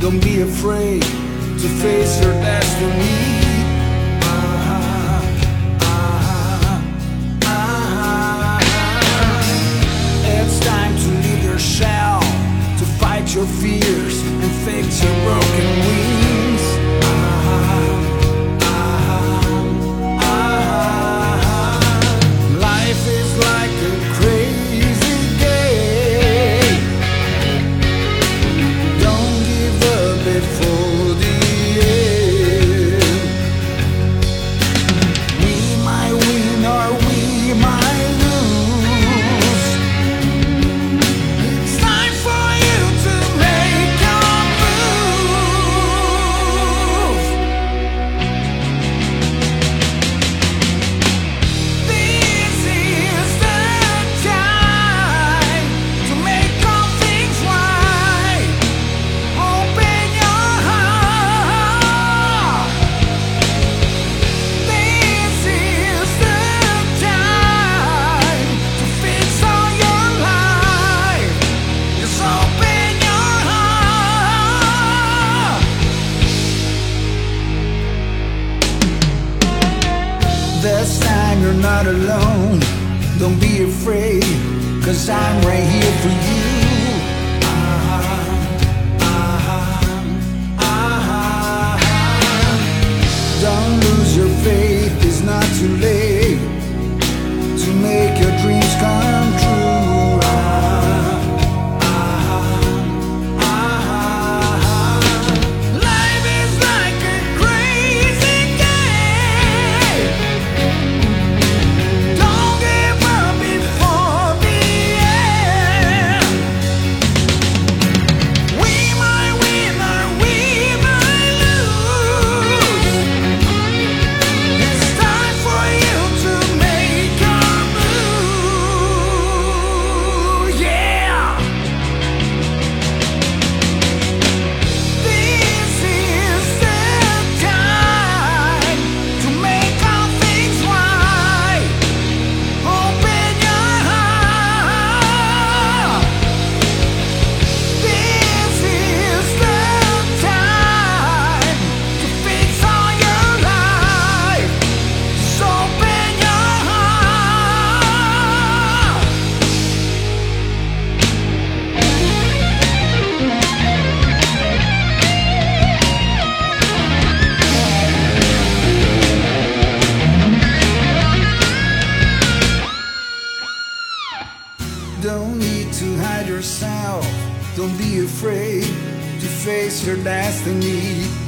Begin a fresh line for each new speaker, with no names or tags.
Don't be afraid to face your destiny. It's time to leave your shell, to fight your fears and fix your broken wings. Life is like a crazy game. Don't give up before the end. We might win or we might lose. It's time for you to make your move. This is the time to make all things right. Open your heart. This is the time to fix all your life. Just open your heart. This time you're not alone. Don't be afraid, 'cause I'm right here for you. Don't lose your faith, it's not too late to make your dreams come true. Life is like a crazy game. Don't give up before the end. We might win or we might lose. It's time for you to make your move. Yeah. This is the time to make all things right. Open your heart. This is the time to fix all your life. Just open your heart. Don't need to hide yourself. Don't be afraid to face your destiny.